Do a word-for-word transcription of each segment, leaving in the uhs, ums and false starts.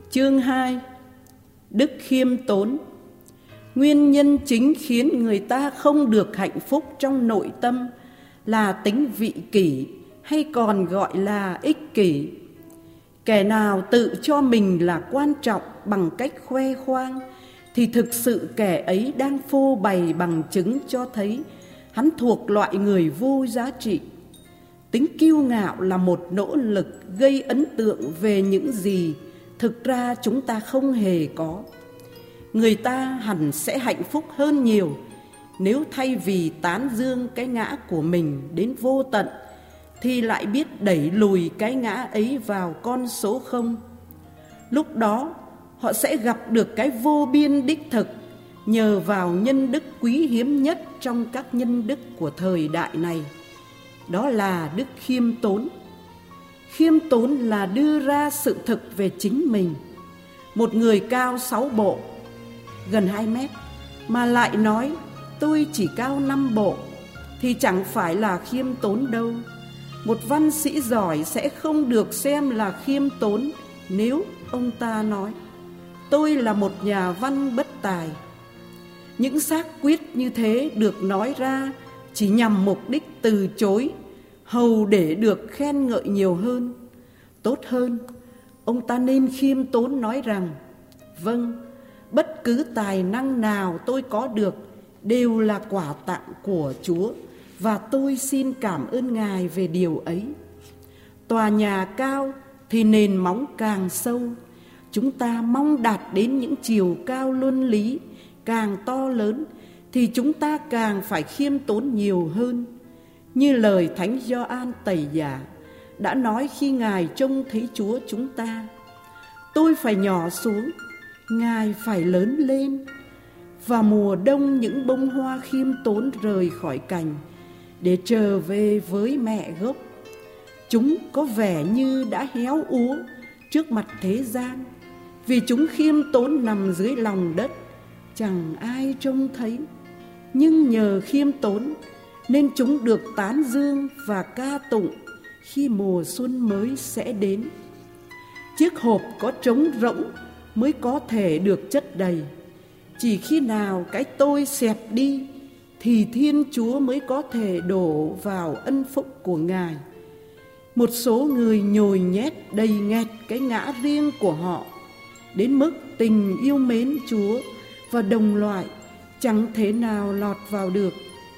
Chương hai. Đức khiêm tốn. Nguyên nhân chính khiến người ta không được hạnh phúc trong nội tâm là tính vị kỷ, hay còn gọi là ích kỷ. Kẻ nào tự cho mình là quan trọng bằng cách khoe khoang thì thực sự kẻ ấy đang phô bày bằng chứng cho thấy hắn thuộc loại người vô giá trị. Tính kiêu ngạo là một nỗ lực gây ấn tượng về những gì thực ra chúng ta không hề có. Người ta hẳn sẽ hạnh phúc hơn nhiều nếu thay vì tán dương cái ngã của mình đến vô tận thì lại biết đẩy lùi cái ngã ấy vào con số không. Lúc đó họ sẽ gặp được cái vô biên đích thực nhờ vào nhân đức quý hiếm nhất trong các nhân đức của thời đại này. Đó là đức khiêm tốn. Khiêm tốn là đưa ra sự thực về chính mình. Một người cao sáu bộ, gần hai mét, mà lại nói tôi chỉ cao năm bộ thì chẳng phải là khiêm tốn đâu. Một văn sĩ giỏi sẽ không được xem là khiêm tốn nếu ông ta nói tôi là một nhà văn bất tài. Những xác quyết như thế được nói ra chỉ nhằm mục đích từ chối, hầu để được khen ngợi nhiều hơn. Tốt hơn, ông ta nên khiêm tốn nói rằng vâng, bất cứ tài năng nào tôi có được đều là quà tặng của Chúa, và tôi xin cảm ơn Ngài về điều ấy. Tòa nhà cao thì nền móng càng sâu. Chúng ta mong đạt đến những chiều cao luân lý càng to lớn thì chúng ta càng phải khiêm tốn nhiều hơn. Như lời Thánh Gioan Tẩy Giả đã nói khi Ngài trông thấy Chúa chúng ta: tôi phải nhỏ xuống, Ngài phải lớn lên. Và mùa đông những bông hoa khiêm tốn rời khỏi cành để trở về với mẹ gốc. Chúng có vẻ như đã héo úa trước mặt thế gian, vì chúng khiêm tốn nằm dưới lòng đất, chẳng ai trông thấy. Nhưng nhờ khiêm tốn nên chúng được tán dương và ca tụng khi mùa xuân mới sẽ đến. Chiếc hộp có trống rỗng mới có thể được chất đầy. Chỉ khi nào cái tôi xẹp đi thì Thiên Chúa mới có thể đổ vào ân phúc của Ngài. Một số người nhồi nhét đầy nghẹt cái ngã riêng của họ, đến mức tình yêu mến Chúa và đồng loại chẳng thể nào lọt vào được.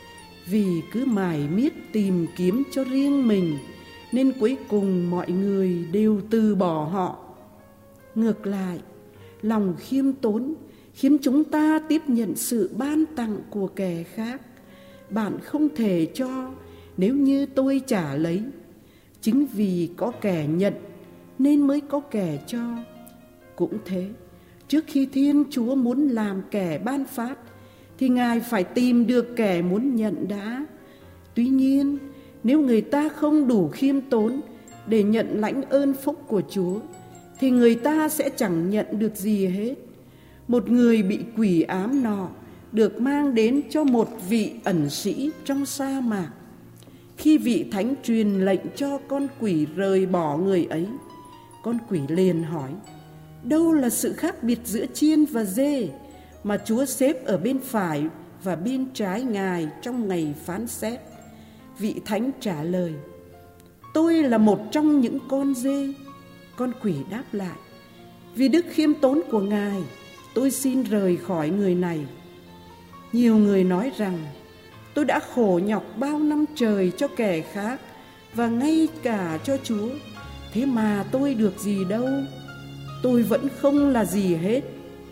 Vì cứ mải miết tìm kiếm cho riêng mình nên cuối cùng mọi người đều từ bỏ họ. Ngược lại, lòng khiêm tốn khiến chúng ta tiếp nhận sự ban tặng của kẻ khác. Bạn không thể cho nếu như tôi trả lấy. Chính vì có kẻ nhận nên mới có kẻ cho. Cũng thế, trước khi Thiên Chúa muốn làm kẻ ban phát thì Ngài phải tìm được kẻ muốn nhận đã. Tuy nhiên, nếu người ta không đủ khiêm tốn để nhận lãnh ơn phúc của Chúa thì người ta sẽ chẳng nhận được gì hết. Một người bị quỷ ám nọ được mang đến cho một vị ẩn sĩ trong sa mạc. Khi vị thánh truyền lệnh cho con quỷ rời bỏ người ấy, con quỷ liền hỏi: đâu là sự khác biệt giữa chiên và dê mà Chúa xếp ở bên phải và bên trái Ngài trong ngày phán xét? Vị thánh trả lời: tôi là một trong những con dê. Con quỷ đáp lại: vì đức khiêm tốn của Ngài, tôi xin rời khỏi người này. Nhiều người nói rằng: tôi đã khổ nhọc bao năm trời cho kẻ khác và ngay cả cho Chúa, thế mà tôi được gì đâu, tôi vẫn không là gì hết.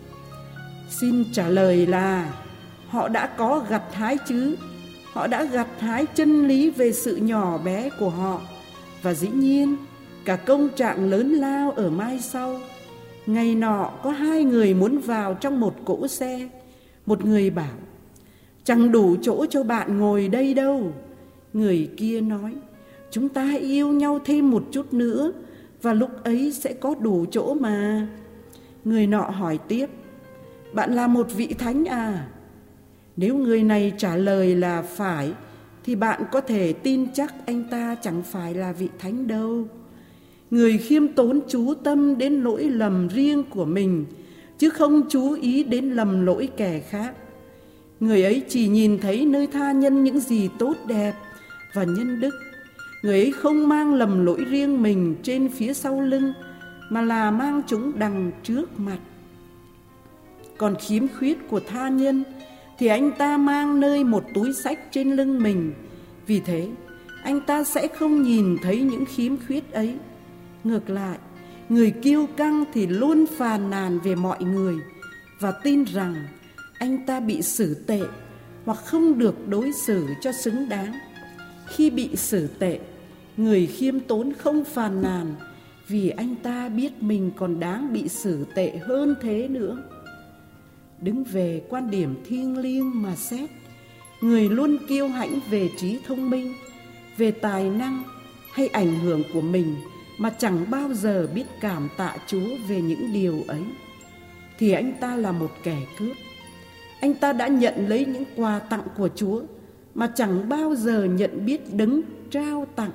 Xin trả lời là họ đã có gặt hái chứ. Họ đã gặt hái chân lý về sự nhỏ bé của họ, và dĩ nhiên cả công trạng lớn lao ở mai sau. Ngày nọ có hai người muốn vào trong một cỗ xe. Một người bảo: chẳng đủ chỗ cho bạn ngồi đây đâu. Người kia nói: chúng ta hãy yêu nhau thêm một chút nữa, và lúc ấy sẽ có đủ chỗ mà. Người nọ hỏi tiếp: bạn là một vị thánh à? Nếu người này trả lời là phải thì bạn có thể tin chắc anh ta chẳng phải là vị thánh đâu. Người khiêm tốn chú tâm đến lỗi lầm riêng của mình, chứ không chú ý đến lầm lỗi kẻ khác. Người ấy chỉ nhìn thấy nơi tha nhân những gì tốt đẹp và nhân đức. Người ấy không mang lầm lỗi riêng mình trên phía sau lưng, mà là mang chúng đằng trước mặt. Còn khiếm khuyết của tha nhân thì anh ta mang nơi một túi xách trên lưng mình. Vì thế, anh ta sẽ không nhìn thấy những khiếm khuyết ấy. Ngược lại, người kiêu căng thì luôn phàn nàn về mọi người và tin rằng anh ta bị xử tệ hoặc không được đối xử cho xứng đáng. Khi bị xử tệ, người khiêm tốn không phàn nàn vì anh ta biết mình còn đáng bị xử tệ hơn thế nữa. Đứng về quan điểm thiêng liêng mà xét, người luôn kiêu hãnh về trí thông minh, về tài năng hay ảnh hưởng của mình mà chẳng bao giờ biết cảm tạ Chúa về những điều ấy, thì anh ta là một kẻ cướp. Anh ta đã nhận lấy những quà tặng của Chúa mà chẳng bao giờ nhận biết đấng trao tặng.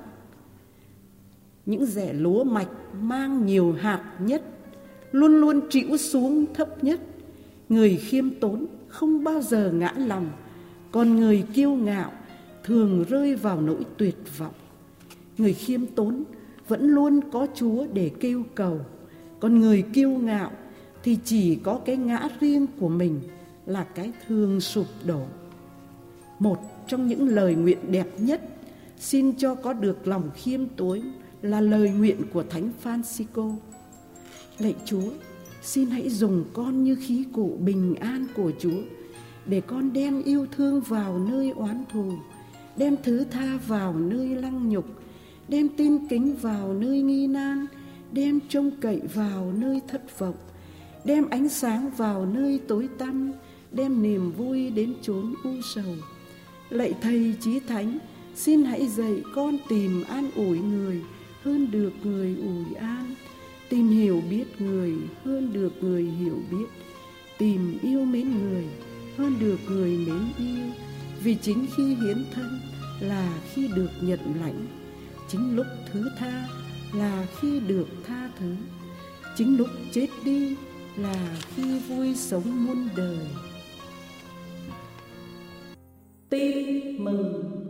Những rẻ lúa mạch mang nhiều hạt nhất luôn luôn trĩu xuống thấp nhất. Người khiêm tốn không bao giờ ngã lòng, còn người kiêu ngạo thường rơi vào nỗi tuyệt vọng. Người khiêm tốn vẫn luôn có Chúa để kêu cầu, còn người kiêu ngạo thì chỉ có cái ngã riêng của mình là cái thường sụp đổ. Một trong những lời nguyện đẹp nhất xin cho có được lòng khiêm tốn là lời nguyện của Thánh Francisco. Lạy Chúa, xin hãy dùng con như khí cụ bình an của Chúa, để con đem yêu thương vào nơi oán thù, đem thứ tha vào nơi lăng nhục, đem tin kính vào nơi nghi nan, đem trông cậy vào nơi thất vọng, đem ánh sáng vào nơi tối tăm, đem niềm vui đến chốn u sầu. Lạy Thầy Chí Thánh, xin hãy dạy con tìm an ủi người hơn được người ủi an, tìm hiểu biết người hơn được người hiểu biết, tìm yêu mến người hơn được người mến yêu. Vì chính khi hiến thân là khi được nhận lãnh, chính lúc thứ tha là khi được tha thứ, chính lúc chết đi là khi vui sống muôn đời. Tin mừng.